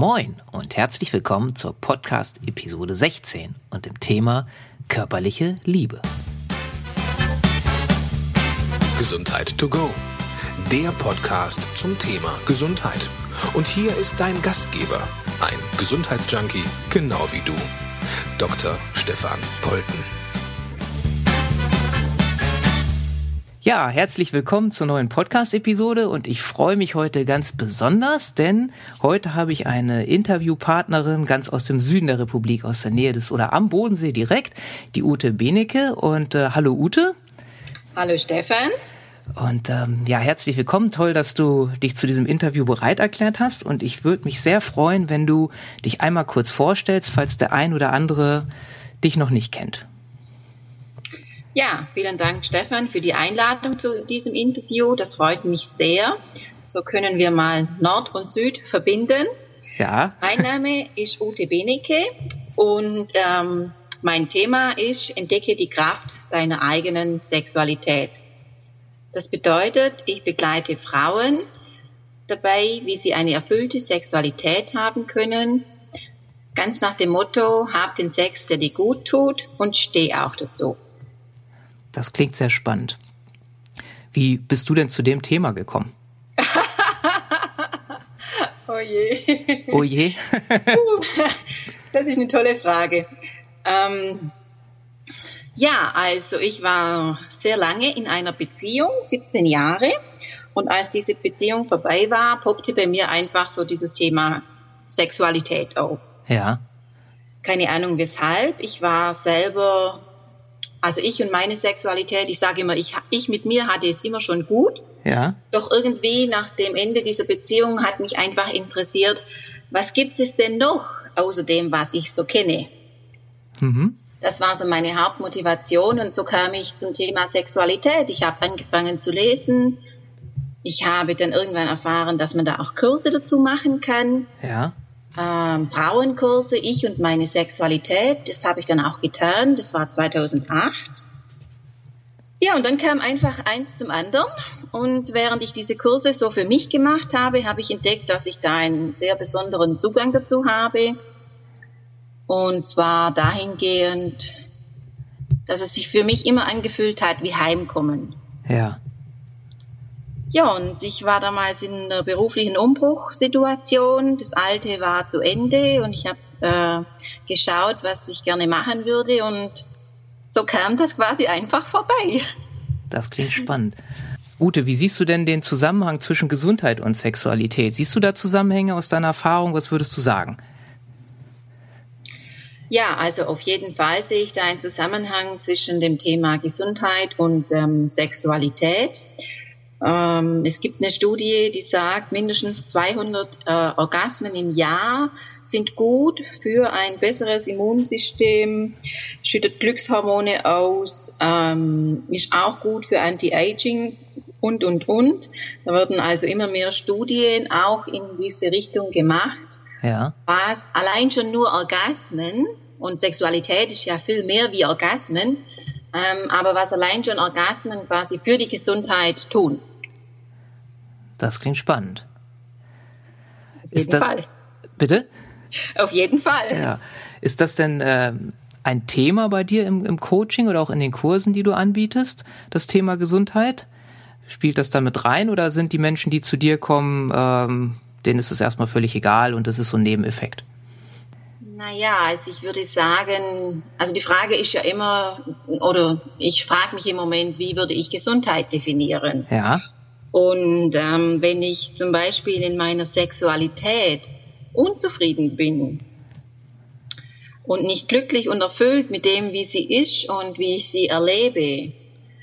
Moin und herzlich willkommen zur Podcast-Episode 16 und dem Thema körperliche Liebe. Gesundheit to go, der Podcast zum Thema Gesundheit. Und hier ist dein Gastgeber, ein Gesundheitsjunkie, genau wie du, Dr. Stefan Polten. Ja, herzlich willkommen zur neuen Podcast-Episode und ich freue mich heute ganz besonders, denn heute habe ich eine Interviewpartnerin ganz aus dem Süden der Republik, aus der Nähe des oder am Bodensee direkt, die Ute Benecke. Und hallo Ute. Hallo Stefan. Und herzlich willkommen. Toll, dass du dich zu diesem Interview bereit erklärt hast. Und ich würde mich sehr freuen, wenn du dich einmal kurz vorstellst, falls der ein oder andere dich noch nicht kennt. Ja, vielen Dank Stefan für die Einladung zu diesem Interview. Das freut mich sehr. So können wir mal Nord und Süd verbinden. Ja. Mein Name ist Ute Benecke und mein Thema ist: Entdecke die Kraft deiner eigenen Sexualität. Das bedeutet, ich begleite Frauen dabei, wie sie eine erfüllte Sexualität haben können. Ganz nach dem Motto: Hab den Sex, der dir gut tut, und steh auch dazu. Das klingt sehr spannend. Wie bist du denn zu dem Thema gekommen? Oh je. Oh je. Das ist eine tolle Frage. Also ich war sehr lange in einer Beziehung, 17 Jahre. Und als diese Beziehung vorbei war, poppte bei mir einfach so dieses Thema Sexualität auf. Ja. Keine Ahnung weshalb. Ich war selber... Also ich und meine Sexualität, ich sage immer, ich mit mir hatte es immer schon gut. Ja. Doch irgendwie nach dem Ende dieser Beziehung hat mich einfach interessiert, was gibt es denn noch außer dem, was ich so kenne? Mhm. Das war so meine Hauptmotivation und so kam ich zum Thema Sexualität. Ich habe angefangen zu lesen. Ich habe dann irgendwann erfahren, dass man da auch Kurse dazu machen kann. Ja. Frauenkurse, ich und meine Sexualität, das habe ich dann auch getan, das war 2008. Ja, und dann kam einfach eins zum anderen und während ich diese Kurse so für mich gemacht habe, habe ich entdeckt, dass ich da einen sehr besonderen Zugang dazu habe, und zwar dahingehend, dass es sich für mich immer angefühlt hat wie Heimkommen. Ja. Ja, und ich war damals in einer beruflichen Umbruchssituation. Das Alte war zu Ende und ich habe geschaut, was ich gerne machen würde, und so kam das quasi einfach vorbei. Das klingt spannend. Ute, wie siehst du denn den Zusammenhang zwischen Gesundheit und Sexualität? Siehst du da Zusammenhänge aus deiner Erfahrung? Was würdest du sagen? Ja, also auf jeden Fall sehe ich da einen Zusammenhang zwischen dem Thema Gesundheit und Sexualität. Es gibt eine Studie, die sagt, mindestens 200 Orgasmen im Jahr sind gut für ein besseres Immunsystem, schüttet Glückshormone aus, ist auch gut für Anti-Aging und. Da werden also immer mehr Studien auch in diese Richtung gemacht. Ja. Was allein schon nur Orgasmen, und Sexualität ist ja viel mehr wie Orgasmen, aber was allein schon Orgasmen quasi für die Gesundheit tun. Das klingt spannend. Auf jeden Fall. Bitte? Auf jeden Fall. Ja. Ist das denn ein Thema bei dir im Coaching oder auch in den Kursen, die du anbietest, das Thema Gesundheit? Spielt das da mit rein oder sind die Menschen, die zu dir kommen, denen ist es erstmal völlig egal und das ist so ein Nebeneffekt? Naja, also ich würde sagen, also die Frage ist ja immer, oder ich frage mich im Moment, wie würde ich Gesundheit definieren? Ja. Und wenn ich zum Beispiel in meiner Sexualität unzufrieden bin und nicht glücklich und erfüllt mit dem, wie sie ist und wie ich sie erlebe,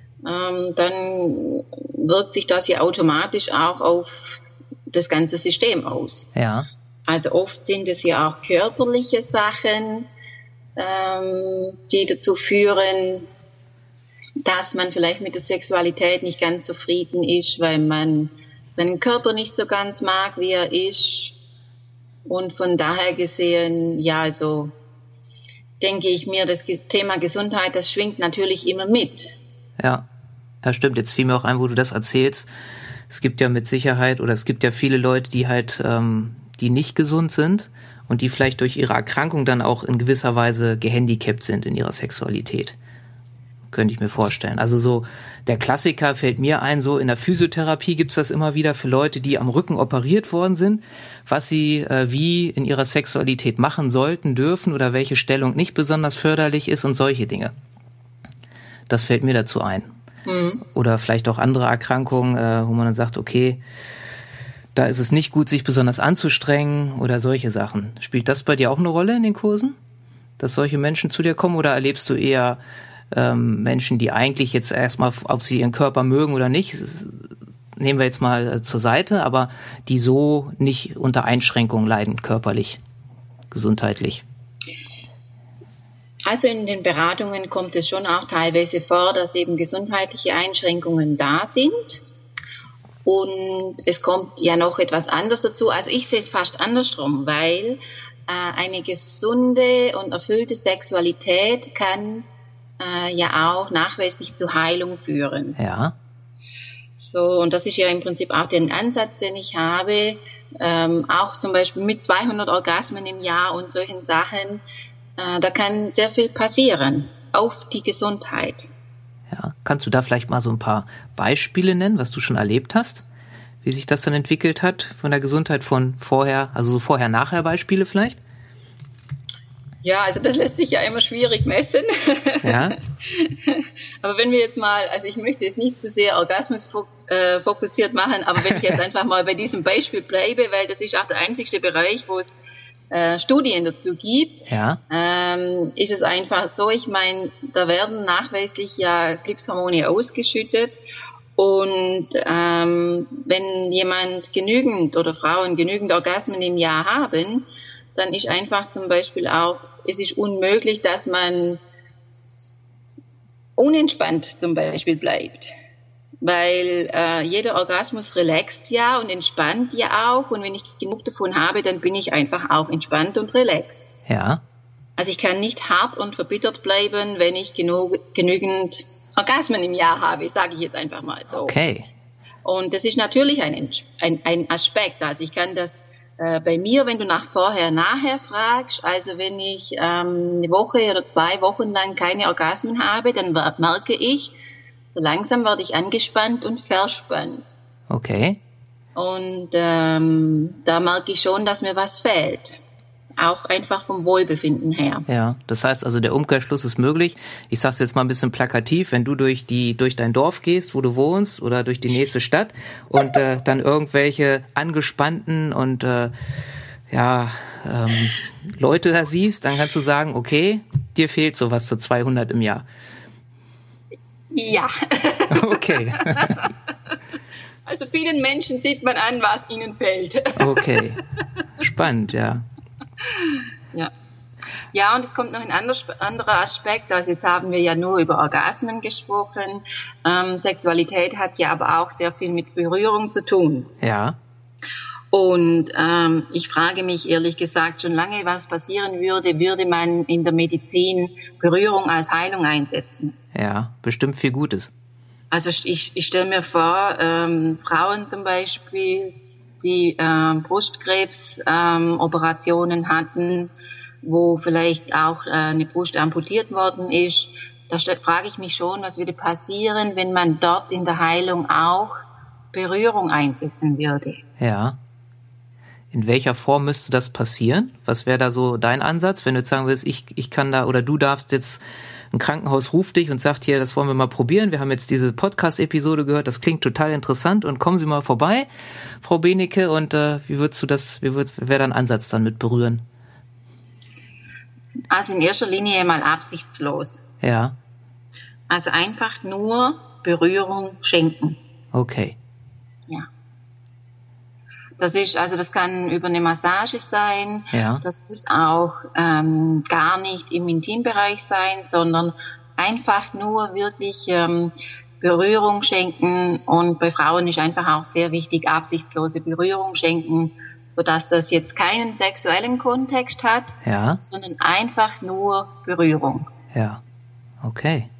dann wirkt sich das ja automatisch auch auf das ganze System aus. Ja. Also oft sind es ja auch körperliche Sachen, die dazu führen, dass man vielleicht mit der Sexualität nicht ganz zufrieden ist, weil man seinen Körper nicht so ganz mag, wie er ist. Und von daher gesehen, ja, also denke ich mir, das Thema Gesundheit, das schwingt natürlich immer mit. Ja, stimmt. Jetzt fiel mir auch ein, wo du das erzählst. Es gibt ja mit Sicherheit, oder es gibt ja viele Leute, die halt die nicht gesund sind und die vielleicht durch ihre Erkrankung dann auch in gewisser Weise gehandicapt sind in ihrer Sexualität. Könnte ich mir vorstellen. Also so der Klassiker fällt mir ein, so in der Physiotherapie gibt's das immer wieder für Leute, die am Rücken operiert worden sind, was sie wie in ihrer Sexualität machen sollten, dürfen oder welche Stellung nicht besonders förderlich ist und solche Dinge. Das fällt mir dazu ein. Oder vielleicht auch andere Erkrankungen, wo man dann sagt, okay, da ist es nicht gut, sich besonders anzustrengen oder solche Sachen. Spielt das bei dir auch eine Rolle in den Kursen, dass solche Menschen zu dir kommen, oder erlebst du eher Menschen, die eigentlich jetzt erstmal, ob sie ihren Körper mögen oder nicht, nehmen wir jetzt mal zur Seite, aber die so nicht unter Einschränkungen leiden, körperlich, gesundheitlich? Also in den Beratungen kommt es schon auch teilweise vor, dass eben gesundheitliche Einschränkungen da sind. Und es kommt ja noch etwas anderes dazu. Also ich sehe es fast andersrum, weil eine gesunde und erfüllte Sexualität kann ja auch nachweislich zur Heilung führen. Ja. So, und das ist ja im Prinzip auch der Ansatz, den ich habe, auch zum Beispiel mit 200 Orgasmen im Jahr und solchen Sachen. Da kann sehr viel passieren auf die Gesundheit. Ja. Kannst du da vielleicht mal so ein paar Beispiele nennen, was du schon erlebt hast? Wie sich das dann entwickelt hat von der Gesundheit von vorher, also so Vorher-Nachher-Beispiele vielleicht? Ja, also das lässt sich ja immer schwierig messen. Ja. Aber wenn wir jetzt mal, also ich möchte es nicht zu sehr Orgasmus fokussiert machen, aber wenn ich jetzt einfach mal bei diesem Beispiel bleibe, weil das ist auch der einzigste Bereich, wo es Studien dazu gibt, ja. Ist es einfach so, ich meine, da werden nachweislich ja Glückshormone ausgeschüttet, und wenn jemand genügend oder Frauen genügend Orgasmen im Jahr haben, dann ist einfach zum Beispiel auch, es ist unmöglich, dass man unentspannt zum Beispiel bleibt. Weil jeder Orgasmus relaxt ja und entspannt ja auch. Und wenn ich genug davon habe, dann bin ich einfach auch entspannt und relaxed. Ja. Also ich kann nicht hart und verbittert bleiben, wenn ich genügend Orgasmen im Jahr habe, sage ich jetzt einfach mal so. Okay. Und das ist natürlich ein Aspekt. Also ich kann das bei mir, wenn du nach Vorher-Nachher fragst, also wenn ich eine Woche oder 2 Wochen lang keine Orgasmen habe, dann merke ich, so langsam werde ich angespannt und verspannt. Okay. Und da merke ich schon, dass mir was fehlt. Auch einfach vom Wohlbefinden her. Ja, das heißt also, der Umkehrschluss ist möglich. Ich sag's jetzt mal ein bisschen plakativ, wenn du durch dein Dorf gehst, wo du wohnst, oder durch die nächste Stadt und dann irgendwelche angespannten und Leute da siehst, dann kannst du sagen, okay, dir fehlt sowas zu 200 im Jahr. Ja. Okay. Also vielen Menschen sieht man an, was ihnen fehlt. Okay. Spannend, ja. Ja. Ja, und es kommt noch ein anderer Aspekt. Also jetzt haben wir ja nur über Orgasmen gesprochen. Sexualität hat ja aber auch sehr viel mit Berührung zu tun. Ja. Und ich frage mich ehrlich gesagt schon lange, was passieren würde man in der Medizin Berührung als Heilung einsetzen. Ja, bestimmt viel Gutes. Also ich stelle mir vor, Frauen zum Beispiel, die Brustkrebs-Operationen hatten, wo vielleicht auch eine Brust amputiert worden ist. Da frage ich mich schon, was würde passieren, wenn man dort in der Heilung auch Berührung einsetzen würde. Ja. In welcher Form müsste das passieren? Was wäre da so dein Ansatz, wenn du jetzt sagen willst, ich kann da, oder du darfst jetzt, ein Krankenhaus ruft dich und sagt, hier, das wollen wir mal probieren. Wir haben jetzt diese Podcast-Episode gehört, das klingt total interessant und kommen Sie mal vorbei, Frau Benecke, und wie wäre dein Ansatz dann mit Berühren? Also in erster Linie mal absichtslos. Ja. Also einfach nur Berührung schenken. Okay. Ja. Das kann über eine Massage sein. Ja. Das muss auch gar nicht im Intimbereich sein, sondern einfach nur wirklich Berührung schenken. Und bei Frauen ist einfach auch sehr wichtig, absichtslose Berührung schenken, sodass das jetzt keinen sexuellen Kontext hat, ja, sondern einfach nur Berührung. Ja, okay.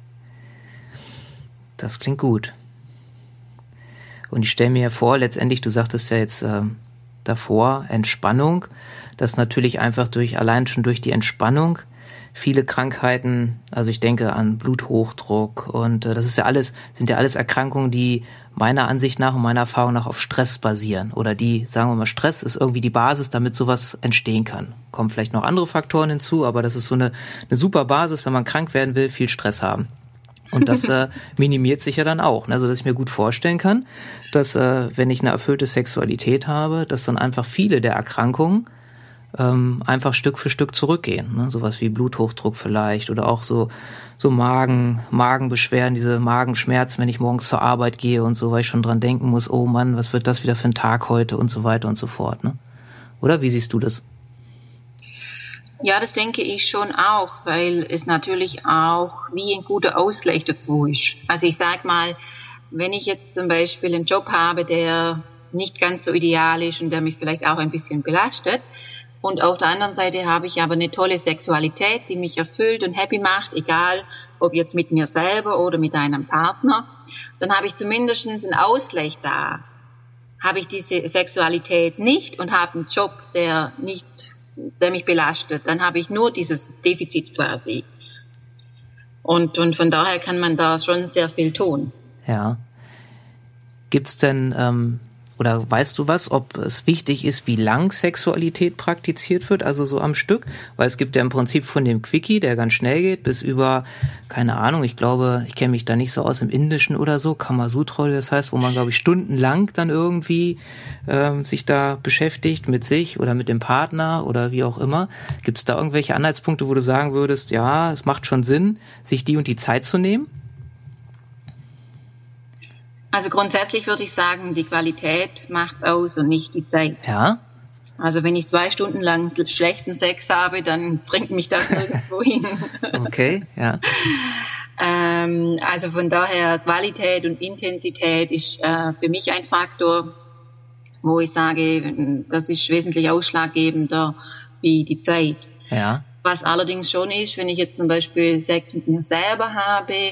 Das klingt gut. Und ich stelle mir vor, letztendlich, du sagtest ja jetzt, davor, Entspannung, dass natürlich einfach allein schon durch die Entspannung viele Krankheiten, also ich denke an Bluthochdruck und das sind ja alles Erkrankungen, die meiner Ansicht nach und meiner Erfahrung nach auf Stress basieren oder sagen wir mal, Stress ist irgendwie die Basis, damit sowas entstehen kann. Kommen vielleicht noch andere Faktoren hinzu, aber das ist so eine super Basis, wenn man krank werden will, viel Stress haben. Und das minimiert sich ja dann auch, ne? Also dass ich mir gut vorstellen kann, dass wenn ich eine erfüllte Sexualität habe, dass dann einfach viele der Erkrankungen einfach Stück für Stück zurückgehen, ne? Sowas wie Bluthochdruck vielleicht oder auch so Magenbeschwerden, diese Magenschmerzen, wenn ich morgens zur Arbeit gehe und so, weil ich schon dran denken muss, oh Mann, was wird das wieder für ein Tag heute und so weiter und so fort, ne? Oder wie siehst du das? Ja, das denke ich schon auch, weil es natürlich auch wie ein guter Ausgleich dazu ist. Also ich sag mal, wenn ich jetzt zum Beispiel einen Job habe, der nicht ganz so ideal ist und der mich vielleicht auch ein bisschen belastet, und auf der anderen Seite habe ich aber eine tolle Sexualität, die mich erfüllt und happy macht, egal ob jetzt mit mir selber oder mit einem Partner, dann habe ich zumindest einen Ausgleich da. Habe ich diese Sexualität nicht und habe einen Job, der mich belastet, dann habe ich nur dieses Defizit quasi. Und von daher kann man da schon sehr viel tun. Ja. Gibt's denn oder weißt du was, ob es wichtig ist, wie lang Sexualität praktiziert wird, also so am Stück? Weil es gibt ja im Prinzip von dem Quickie, der ganz schnell geht, bis über, keine Ahnung, ich glaube, ich kenne mich da nicht so aus im Indischen oder so, Kamasutra, das heißt, wo man, glaube ich, stundenlang dann irgendwie sich da beschäftigt mit sich oder mit dem Partner oder wie auch immer. Gibt es da irgendwelche Anhaltspunkte, wo du sagen würdest, ja, es macht schon Sinn, sich die und die Zeit zu nehmen? Also grundsätzlich würde ich sagen, die Qualität macht's aus und nicht die Zeit. Ja. Also wenn ich 2 Stunden lang schlechten Sex habe, dann bringt mich das nirgendwo hin. Okay, ja. Also von daher Qualität und Intensität ist für mich ein Faktor, wo ich sage, das ist wesentlich ausschlaggebender wie die Zeit. Ja. Was allerdings schon ist, wenn ich jetzt zum Beispiel Sex mit mir selber habe,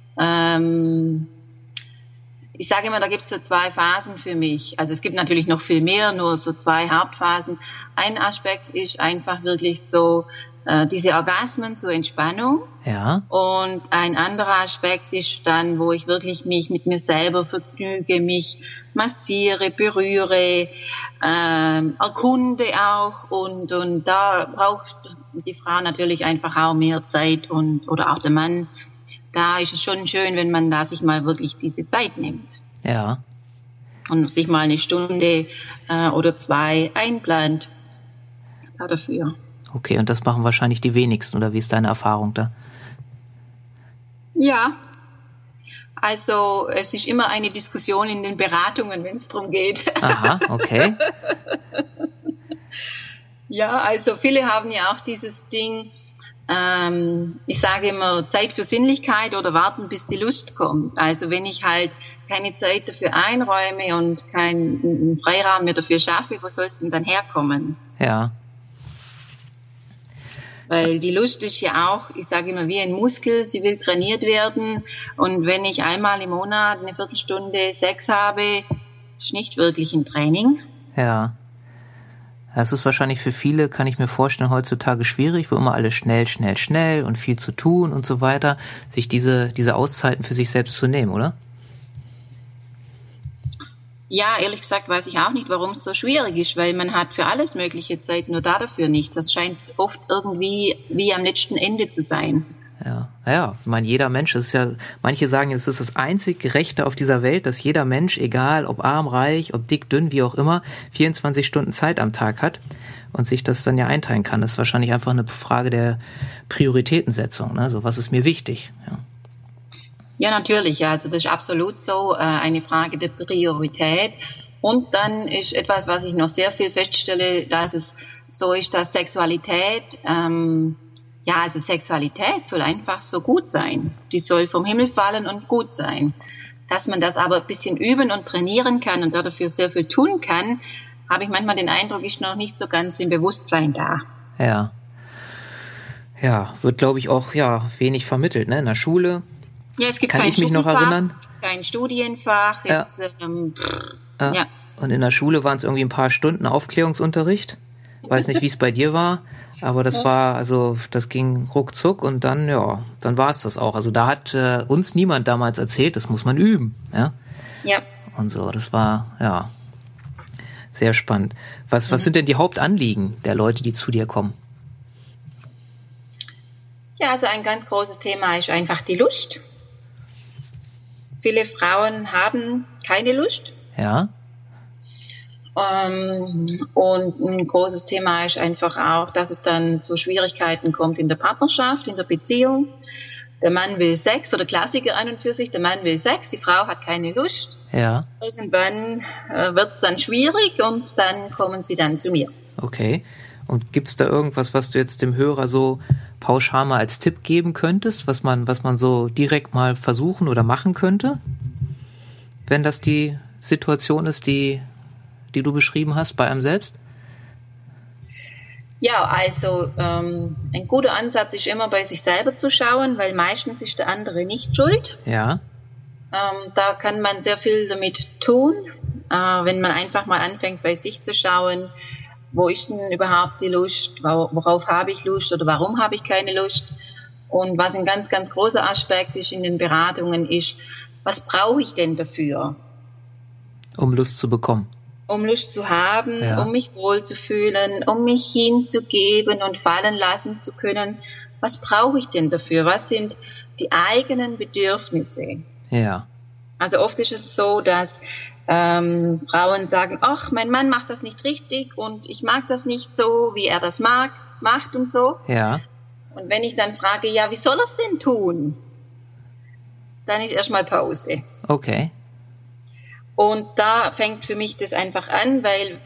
ich sage immer, da gibt es so 2 Phasen für mich. Also es gibt natürlich noch viel mehr, nur so 2 Hauptphasen. Ein Aspekt ist einfach wirklich so diese Orgasmen zur Entspannung. Ja. Und ein anderer Aspekt ist dann, wo ich wirklich mich mit mir selber vergnüge, mich massiere, berühre, erkunde auch. Und da braucht die Frau natürlich einfach auch mehr Zeit oder auch der Mann. Da ist es schon schön, wenn man da sich mal wirklich diese Zeit nimmt. Ja. Und sich mal eine Stunde oder 2 einplant dafür. Okay, und das machen wahrscheinlich die wenigsten, oder wie ist deine Erfahrung da? Ja, also es ist immer eine Diskussion in den Beratungen, wenn es darum geht. Aha, okay. Ja, also viele haben ja auch dieses Ding, ich sage immer, Zeit für Sinnlichkeit oder warten, bis die Lust kommt. Also wenn ich halt keine Zeit dafür einräume und keinen Freiraum mehr dafür schaffe, wo soll es denn dann herkommen? Ja. Weil die Lust ist ja auch, ich sage immer, wie ein Muskel, sie will trainiert werden. Und wenn ich einmal im Monat eine Viertelstunde Sex habe, ist nicht wirklich ein Training. Ja. Das ist wahrscheinlich für viele, kann ich mir vorstellen, heutzutage schwierig, wo immer alles schnell und viel zu tun und so weiter, sich diese Auszeiten für sich selbst zu nehmen, oder? Ja, ehrlich gesagt weiß ich auch nicht, warum es so schwierig ist, weil man hat für alles mögliche Zeit, nur dafür nicht. Das scheint oft irgendwie wie am letzten Ende zu sein. Ja, ich meine, jeder Mensch, es ist ja, manche sagen, es ist das einzig Gerechte auf dieser Welt, dass jeder Mensch, egal ob arm, reich, ob dick, dünn, wie auch immer, 24 Stunden Zeit am Tag hat und sich das dann ja einteilen kann. Das ist wahrscheinlich einfach eine Frage der Prioritätensetzung, ne? So, was ist mir wichtig? Ja, natürlich, also das ist absolut so, eine Frage der Priorität. Und dann ist etwas, was ich noch sehr viel feststelle, dass es so ist, dass Sexualität, also Sexualität soll einfach so gut sein. Die soll vom Himmel fallen und gut sein. Dass man das aber ein bisschen üben und trainieren kann und dafür sehr viel tun kann, habe ich manchmal den Eindruck, ist noch nicht so ganz im Bewusstsein da. Ja. Ja, wird, glaube ich, auch wenig vermittelt, ne? In der Schule. Ja, es gibt Kann ich mich noch erinnern? Es gibt kein Studienfach. Ja. Und in der Schule waren es irgendwie ein paar Stunden Aufklärungsunterricht. Weiß nicht, wie es bei dir war, aber das ging ruckzuck und dann war es das auch. Also da hat uns niemand damals erzählt, das muss man üben. Ja. Ja. Und so, das war, sehr spannend. Was sind denn die Hauptanliegen der Leute, die zu dir kommen? Ja, also ein ganz großes Thema ist einfach die Lust. Viele Frauen haben keine Lust. Ja. Und ein großes Thema ist einfach auch, dass es dann zu Schwierigkeiten kommt in der Partnerschaft, in der Beziehung. Der Mann will Sex, oder Klassiker an und für sich, der Mann will Sex, die Frau hat keine Lust. Ja. Irgendwann wird es dann schwierig und dann kommen sie dann zu mir. Okay. Und gibt's da irgendwas, was du jetzt dem Hörer so pauschal mal als Tipp geben könntest, was man so direkt mal versuchen oder machen könnte? Wenn das die Situation ist, die du beschrieben hast bei einem selbst? Ja, also ein guter Ansatz ist immer bei sich selber zu schauen, weil meistens ist der andere nicht schuld. Ja. Da kann man sehr viel damit tun, wenn man einfach mal anfängt bei sich zu schauen, wo ist denn überhaupt die Lust, worauf habe ich Lust oder warum habe ich keine Lust. Und was ein ganz, ganz großer Aspekt ist in den Beratungen ist, was brauche ich denn dafür? Um Lust zu bekommen. Um Lust zu haben, ja. Um mich wohlzufühlen, um mich hinzugeben und fallen lassen zu können. Was brauche ich denn dafür? Was sind die eigenen Bedürfnisse? Ja. Also oft ist es so, dass Frauen sagen, ach, mein Mann macht das nicht richtig und ich mag das nicht so, wie er das macht und so. Ja. Und wenn ich dann frage, ja, wie soll er es denn tun? Dann ist erstmal Pause. Okay. Und da fängt für mich das einfach an, weil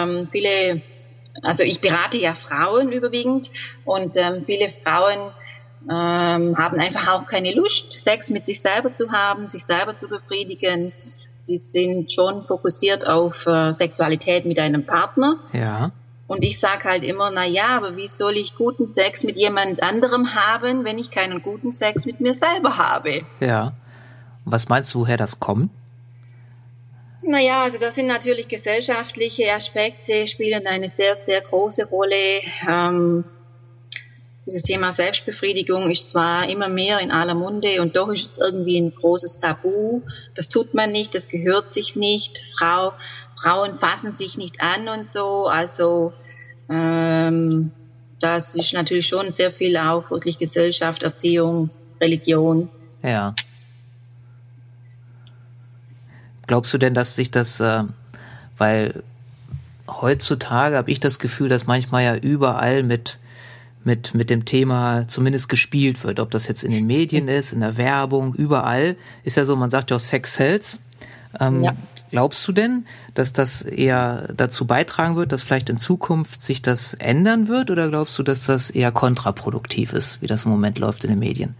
ich berate ja Frauen überwiegend und viele Frauen haben einfach auch keine Lust, Sex mit sich selber zu haben, sich selber zu befriedigen. Die sind schon fokussiert auf Sexualität mit einem Partner. Ja. Und ich sage halt immer, aber wie soll ich guten Sex mit jemand anderem haben, wenn ich keinen guten Sex mit mir selber habe? Ja. Was meinst du, woher das kommt? Also das sind natürlich gesellschaftliche Aspekte, spielen eine sehr, sehr große Rolle. Dieses Thema Selbstbefriedigung ist zwar immer mehr in aller Munde und doch ist es irgendwie ein großes Tabu. Das tut man nicht, das gehört sich nicht. Frauen fassen sich nicht an und so. Also das ist natürlich schon sehr viel auch wirklich Gesellschaft, Erziehung, Religion. Ja. Glaubst du denn, dass sich das, weil heutzutage habe ich das Gefühl, dass manchmal ja überall mit dem Thema zumindest gespielt wird, ob das jetzt in den Medien ist, in der Werbung, überall, ist ja so, man sagt ja auch Sex sells. Ja. Glaubst du denn, dass das eher dazu beitragen wird, dass vielleicht in Zukunft sich das ändern wird, oder glaubst du, dass das eher kontraproduktiv ist, wie das im Moment läuft in den Medien?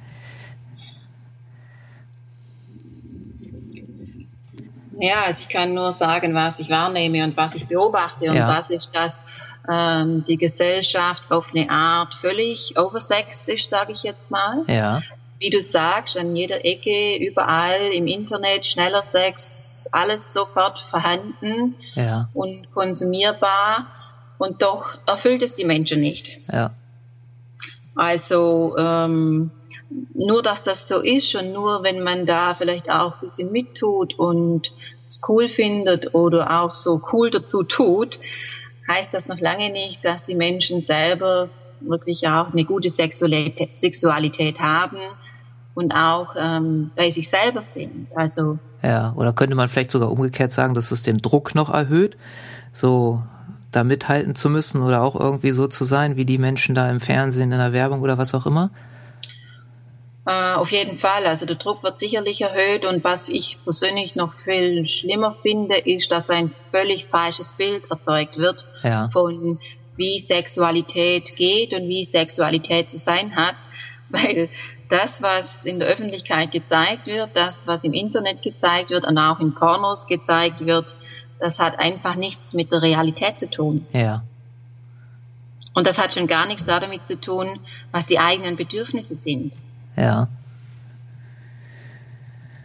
Ja, also ich kann nur sagen, was ich wahrnehme und was ich beobachte. Und das ist, dass die Gesellschaft auf eine Art völlig oversext ist, sage ich jetzt mal. Ja. Wie du sagst, an jeder Ecke, überall im Internet, schneller Sex, alles sofort vorhanden und konsumierbar. Und doch erfüllt es die Menschen nicht. Ja. Also nur, dass das so ist und nur, wenn man da vielleicht auch ein bisschen mittut und es cool findet oder auch so cool dazu tut, heißt das noch lange nicht, dass die Menschen selber wirklich auch eine gute Sexualität haben und auch bei sich selber sind. Also ja, oder könnte man vielleicht sogar umgekehrt sagen, dass es den Druck noch erhöht, so da mithalten zu müssen oder auch irgendwie so zu sein, wie die Menschen da im Fernsehen, in der Werbung oder was auch immer? Auf jeden Fall, also der Druck wird sicherlich erhöht und was ich persönlich noch viel schlimmer finde, ist, dass ein völlig falsches Bild erzeugt wird von wie Sexualität geht und wie Sexualität zu sein hat, weil das, was in der Öffentlichkeit gezeigt wird, das, was im Internet gezeigt wird und auch in Pornos gezeigt wird, das hat einfach nichts mit der Realität zu tun. Ja. Und das hat schon gar nichts damit zu tun, was die eigenen Bedürfnisse sind. Ja.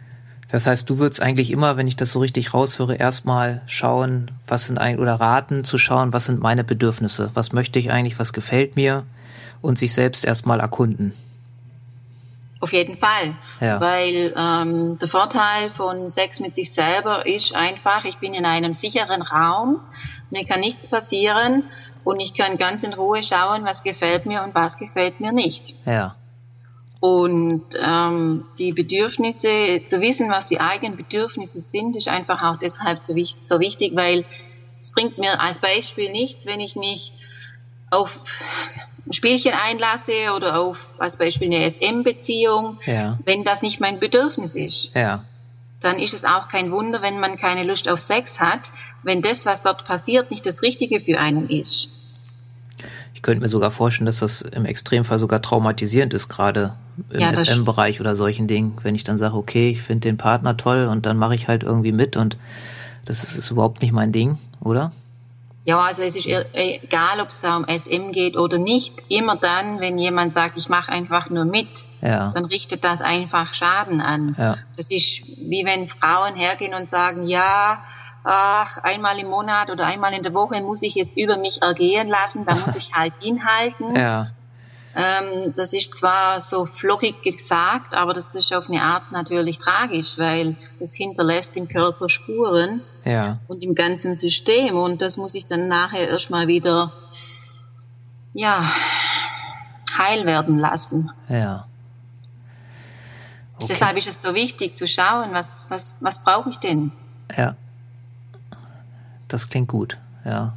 Das heißt, du würdest eigentlich immer, wenn ich das so richtig raushöre, erstmal schauen, oder raten zu schauen, was sind meine Bedürfnisse? Was möchte ich eigentlich? Was gefällt mir? Und sich selbst erstmal erkunden. Auf jeden Fall, weil der Vorteil von Sex mit sich selber ist einfach, ich bin in einem sicheren Raum, mir kann nichts passieren und ich kann ganz in Ruhe schauen, was gefällt mir und was gefällt mir nicht. Ja. Und die Bedürfnisse, zu wissen, was die eigenen Bedürfnisse sind, ist einfach auch deshalb so wichtig, weil es bringt mir als Beispiel nichts, wenn ich mich auf ein Spielchen einlasse oder auf als Beispiel eine SM-Beziehung, wenn das nicht mein Bedürfnis ist. Ja. Dann ist es auch kein Wunder, wenn man keine Lust auf Sex hat, wenn das, was dort passiert, nicht das Richtige für einen ist. Ich könnte mir sogar vorstellen, dass das im Extremfall sogar traumatisierend ist, gerade im SM-Bereich oder solchen Dingen, wenn ich dann sage, okay, ich finde den Partner toll und dann mache ich halt irgendwie mit und das ist überhaupt nicht mein Ding, oder? Ja, also es ist egal, ob es da um SM geht oder nicht. Immer dann, wenn jemand sagt, ich mache einfach nur mit, dann richtet das einfach Schaden an. Ja. Das ist wie wenn Frauen hergehen und sagen, einmal im Monat oder einmal in der Woche muss ich es über mich ergehen lassen, da muss ich halt hinhalten. Ja. Das ist zwar so flockig gesagt, aber das ist auf eine Art natürlich tragisch, weil es hinterlässt im Körper Spuren und im ganzen System und das muss ich dann nachher erstmal wieder heil werden lassen. Ja. Okay. Deshalb ist es so wichtig zu schauen, was brauche ich denn? Ja. Das klingt gut, ja.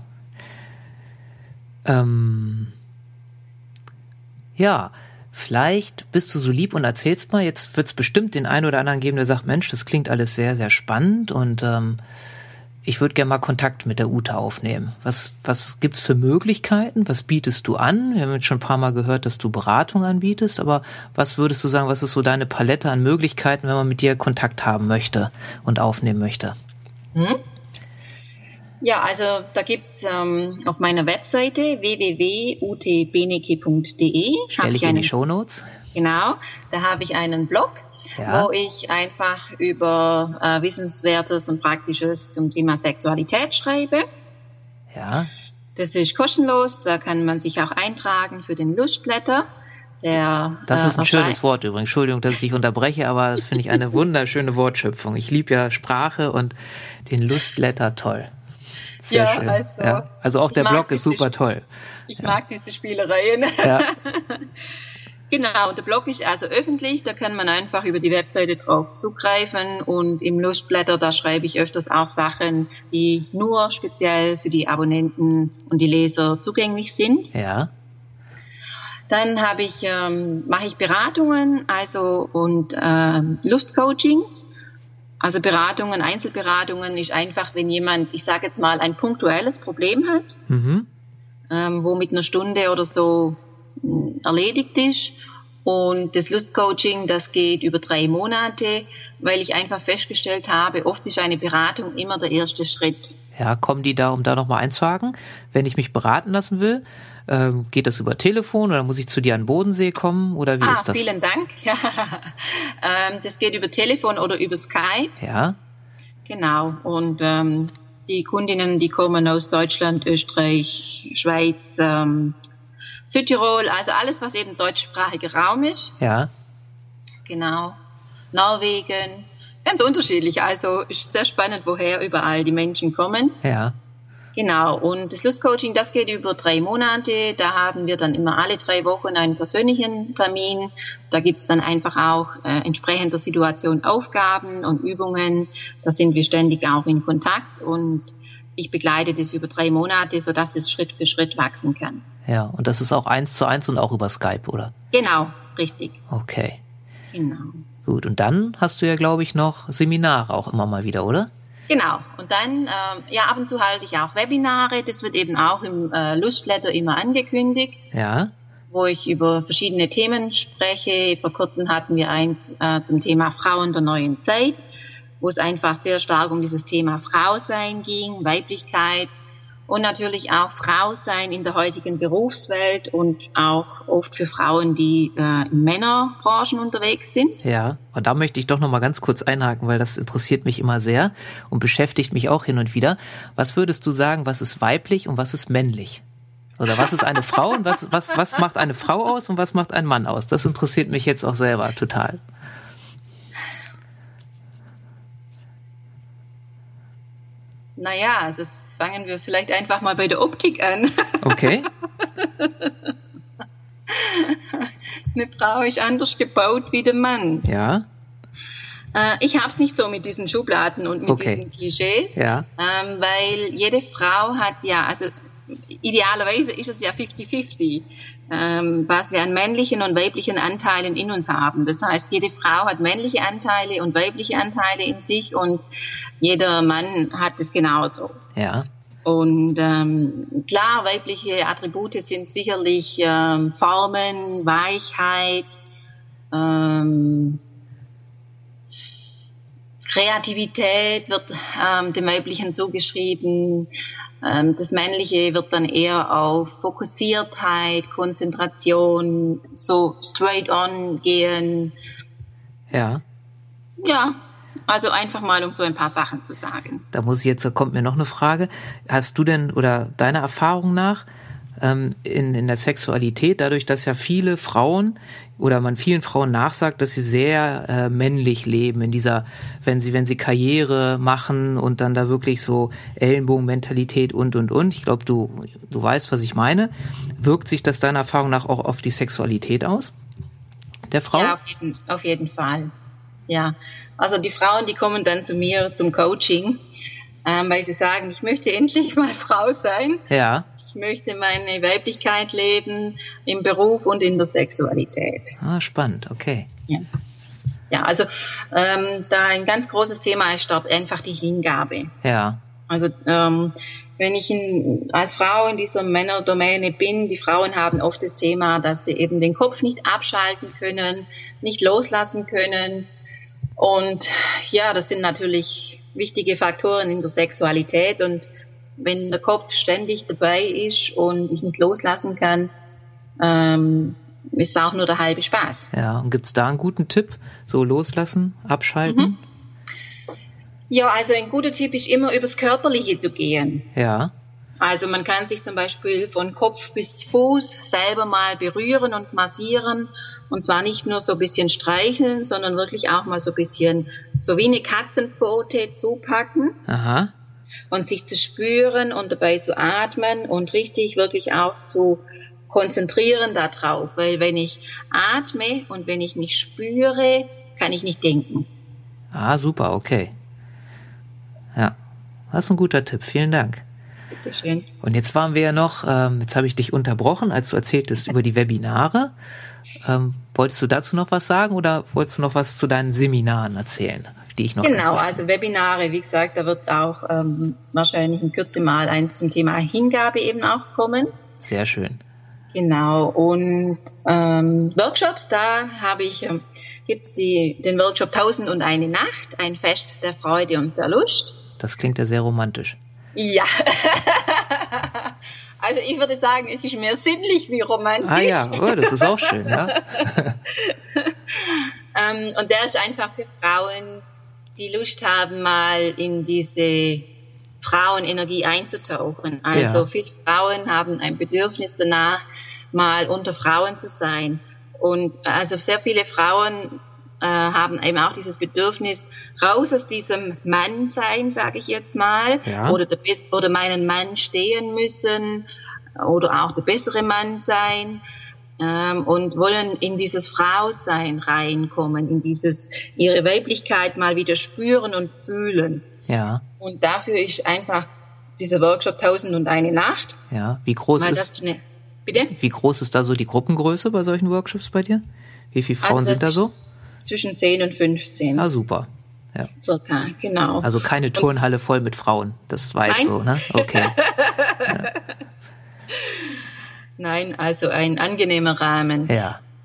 Ja, vielleicht bist du so lieb und erzählst mal, jetzt wird es bestimmt den einen oder anderen geben, der sagt, Mensch, das klingt alles sehr, sehr spannend und ich würde gerne mal Kontakt mit der Ute aufnehmen. Was gibt's für Möglichkeiten? Was bietest du an? Wir haben jetzt schon ein paar Mal gehört, dass du Beratung anbietest, aber was würdest du sagen, was ist so deine Palette an Möglichkeiten, wenn man mit dir Kontakt haben möchte und aufnehmen möchte? Ja, also da gibt's auf meiner Webseite www.utebeneke.de stelle ich in die Shownotes. Genau, da habe ich einen Blog, wo ich einfach über Wissenswertes und Praktisches zum Thema Sexualität schreibe. Ja. Das ist kostenlos, da kann man sich auch eintragen für den Lustletter. Das ist ein schönes Wort übrigens. Entschuldigung, dass ich dich unterbreche, aber das finde ich eine wunderschöne Wortschöpfung. Ich liebe ja Sprache und den Lustletter toll. Sehr schön. Also auch der Blog ist super toll. Ich mag diese Spielereien. Ja. Genau, und der Blog ist also öffentlich, da kann man einfach über die Webseite drauf zugreifen und im Lustblätter, da schreibe ich öfters auch Sachen, die nur speziell für die Abonnenten und die Leser zugänglich sind. Ja. Dann mache ich Beratungen, und Lustcoachings. Also Einzelberatungen ist einfach, wenn jemand, ich sage jetzt mal, ein punktuelles Problem hat, wo mit einer Stunde oder so erledigt ist. Und das Lustcoaching, das geht über 3 Monate, weil ich einfach festgestellt habe, oft ist eine Beratung immer der erste Schritt. Ja, kommen die da, um da nochmal einzuhaken? Wenn ich mich beraten lassen will, geht das über Telefon oder muss ich zu dir an den Bodensee kommen oder wie ist das? Vielen Dank. Das geht über Telefon oder über Skype. Ja. Genau. Und die Kundinnen, die kommen aus Deutschland, Österreich, Schweiz, Südtirol, also alles, was eben deutschsprachiger Raum ist. Ja. Genau. Norwegen, ganz unterschiedlich. Also ist sehr spannend, woher überall die Menschen kommen. Ja. Genau, und das Lustcoaching, das geht über 3 Monate. Da haben wir dann immer alle 3 Wochen einen persönlichen Termin. Da gibt's dann einfach auch entsprechend der Situation Aufgaben und Übungen. Da sind wir ständig auch in Kontakt und ich begleite das über 3 Monate, sodass es Schritt für Schritt wachsen kann. Ja, und das ist auch 1:1 und auch über Skype, oder? Genau, richtig. Okay. Genau. Gut, und dann hast du ja, glaube ich, noch Seminare auch immer mal wieder, oder? Genau, und dann, ab und zu halte ich auch Webinare, das wird eben auch im Lustletter immer angekündigt, wo ich über verschiedene Themen spreche. Vor kurzem hatten wir eins zum Thema Frauen der neuen Zeit, wo es einfach sehr stark um dieses Thema Frausein ging, Weiblichkeit und natürlich auch Frau sein in der heutigen Berufswelt und auch oft für Frauen, die in Männerbranchen unterwegs sind. Ja, und da möchte ich doch noch mal ganz kurz einhaken, weil das interessiert mich immer sehr und beschäftigt mich auch hin und wieder. Was würdest du sagen, was ist weiblich und was ist männlich? Oder was ist eine Frau und was macht eine Frau aus und was macht ein Mann aus? Das interessiert mich jetzt auch selber total. Naja, also fangen wir vielleicht einfach mal bei der Optik an. Okay. Eine Frau ist anders gebaut wie der Mann. Ja. Ich habe es nicht so mit diesen Schubladen und mit diesen Klischees, weil jede Frau hat ja, also idealerweise ist es ja 50-50, was wir an männlichen und weiblichen Anteilen in uns haben. Das heißt, jede Frau hat männliche Anteile und weibliche Anteile in sich und jeder Mann hat es genauso. Ja. Und klar, weibliche Attribute sind sicherlich Formen, Weichheit, Kreativität wird dem Weiblichen zugeschrieben. Das Männliche wird dann eher auf Fokussiertheit, Konzentration, so straight on gehen. Ja. Ja, also einfach mal, um so ein paar Sachen zu sagen. Kommt mir noch eine Frage. Hast du denn oder deiner Erfahrung nach in der Sexualität, dadurch, dass ja viele Frauen oder man vielen Frauen nachsagt, dass sie sehr männlich leben in dieser, wenn sie Karriere machen und dann da wirklich so Ellenbogenmentalität und. Ich glaube, du weißt, was ich meine. Wirkt sich das deiner Erfahrung nach auch auf die Sexualität aus? Der Frau? Ja, auf jeden Fall. Ja, also die Frauen, die kommen dann zu mir zum Coaching, weil sie sagen, ich möchte endlich mal Frau sein. Ja. Ich möchte meine Weiblichkeit leben im Beruf und in der Sexualität. Ah, spannend, okay. Ja, also da ein ganz großes Thema ist dort einfach die Hingabe. Ja. Also wenn ich als Frau in dieser Männerdomäne bin, die Frauen haben oft das Thema, dass sie eben den Kopf nicht abschalten können, nicht loslassen können. Und ja, das sind natürlich wichtige Faktoren in der Sexualität. Und wenn der Kopf ständig dabei ist und ich nicht loslassen kann, ist auch nur der halbe Spaß. Ja, und gibt's da einen guten Tipp? So loslassen, abschalten? Ja, also ein guter Tipp ist immer übers Körperliche zu gehen. Ja. Also man kann sich zum Beispiel von Kopf bis Fuß selber mal berühren und massieren. Und zwar nicht nur so ein bisschen streicheln, sondern wirklich auch mal so ein bisschen, so wie eine Katzenpfote zupacken. Aha. Und sich zu spüren und dabei zu atmen und richtig wirklich auch zu konzentrieren darauf. Weil wenn ich atme und wenn ich mich spüre, kann ich nicht denken. Ah, super, okay. Ja, das ist ein guter Tipp. Vielen Dank. Bitteschön. Und jetzt waren wir ja noch, jetzt habe ich dich unterbrochen, als du erzähltest über die Webinare. Wolltest du dazu noch was sagen oder wolltest du noch was zu deinen Seminaren erzählen, die ich noch Genau, also Webinare, wie gesagt, da wird auch wahrscheinlich in Kürze mal eins zum Thema Hingabe eben auch kommen. Sehr schön. Genau, und Workshops, da gibt's den Workshop 1001 Nacht, ein Fest der Freude und der Lust. Das klingt ja sehr romantisch. Ja, also ich würde sagen, es ist mehr sinnlich wie romantisch. Ah ja, oh, das ist auch schön, ja. Und der ist einfach für Frauen, die Lust haben, mal in diese Frauenenergie einzutauchen. Also viele Frauen haben ein Bedürfnis danach, mal unter Frauen zu sein. Und also sehr viele Frauen haben eben auch dieses Bedürfnis, raus aus diesem Mannsein, sage ich jetzt mal, oder meinen Mann stehen müssen oder auch der bessere Mann sein und wollen in dieses Frausein reinkommen, in dieses ihre Weiblichkeit mal wieder spüren und fühlen. Ja. Und dafür ist einfach dieser Workshop 1001 Nacht. Ja, wie groß ist da so die Gruppengröße bei solchen Workshops bei dir? Wie viele Frauen sind da so? Zwischen 10 und 15. Ah, super. Ja. Circa, genau. Also keine Turnhalle voll mit Frauen. Das war jetzt so, ne? Okay. Ja. Nein, also ein angenehmer Rahmen. Ja.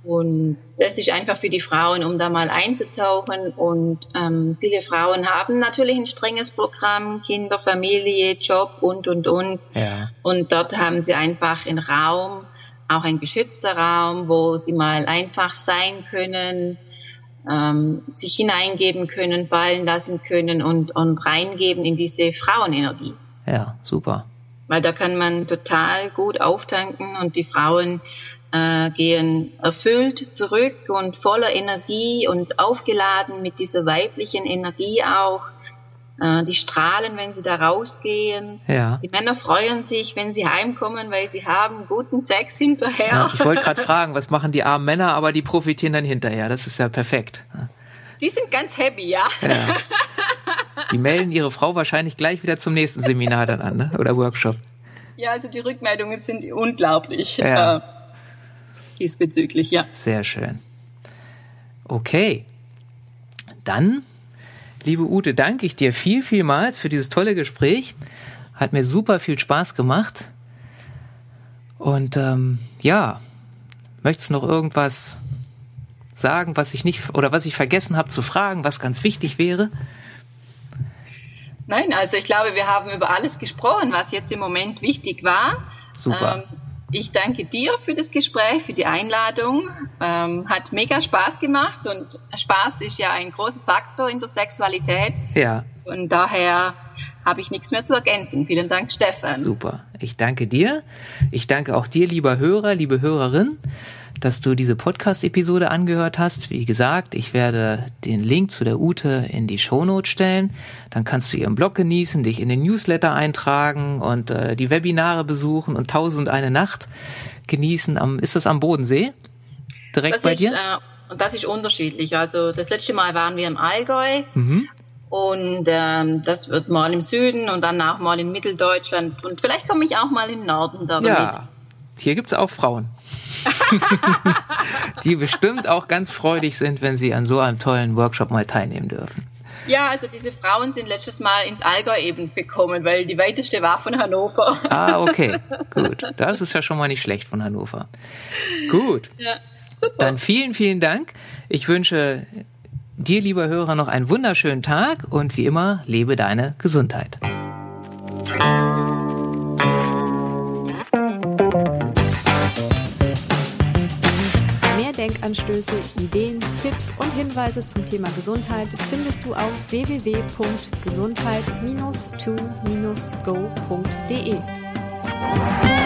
Und das ist einfach für die Frauen, um da mal einzutauchen. Und viele Frauen haben natürlich ein strenges Programm, Kinder, Familie, Job und. Ja. Und dort haben sie einfach einen Raum, auch ein geschützter Raum, wo sie mal einfach sein können, sich hineingeben können, fallen lassen können und reingeben in diese Frauenenergie. Ja, super. Weil da kann man total gut auftanken und die Frauen gehen erfüllt zurück und voller Energie und aufgeladen mit dieser weiblichen Energie auch. Die strahlen, wenn sie da rausgehen. Ja. Die Männer freuen sich, wenn sie heimkommen, weil sie haben guten Sex hinterher. Ja, ich wollte gerade fragen, was machen die armen Männer, aber die profitieren dann hinterher. Das ist ja perfekt. Die sind ganz happy, ja. Die melden ihre Frau wahrscheinlich gleich wieder zum nächsten Seminar dann an, ne? Oder Workshop. Ja, also die Rückmeldungen sind unglaublich diesbezüglich, ja. Sehr schön. Okay, dann, liebe Ute, danke ich dir vielmals für dieses tolle Gespräch. Hat mir super viel Spaß gemacht. Und möchtest du noch irgendwas sagen, was ich vergessen habe zu fragen, was ganz wichtig wäre? Nein, also ich glaube, wir haben über alles gesprochen, was jetzt im Moment wichtig war. Super. Ich danke dir für das Gespräch, für die Einladung. Hat mega Spaß gemacht und Spaß ist ja ein großer Faktor in der Sexualität. Ja. Und daher habe ich nichts mehr zu ergänzen. Vielen Dank, Stefan. Super. Ich danke dir. Ich danke auch dir, lieber Hörer, liebe Hörerin, dass du diese Podcast-Episode angehört hast. Wie gesagt, ich werde den Link zu der Ute in die Shownotes stellen. Dann kannst du ihren Blog genießen, dich in den Newsletter eintragen und die Webinare besuchen und 1001 Nacht genießen. Ist das am Bodensee? Direkt bei dir? Das ist unterschiedlich. Also das letzte Mal waren wir im Allgäu. Und das wird mal im Süden und dann auch mal in Mitteldeutschland. Und vielleicht komme ich auch mal im Norden da mit. Hier gibt's auch Frauen. Die bestimmt auch ganz freudig sind, wenn sie an so einem tollen Workshop mal teilnehmen dürfen. Ja, also diese Frauen sind letztes Mal ins Allgäu eben gekommen, weil die weiteste war von Hannover. Ah, okay, gut. Das ist ja schon mal nicht schlecht von Hannover. Gut. Ja, super. Dann vielen Dank. Ich wünsche dir, lieber Hörer, noch einen wunderschönen Tag und wie immer, lebe deine Gesundheit. Denkanstöße, Ideen, Tipps und Hinweise zum Thema Gesundheit findest du auf www.gesundheit-to-go.de.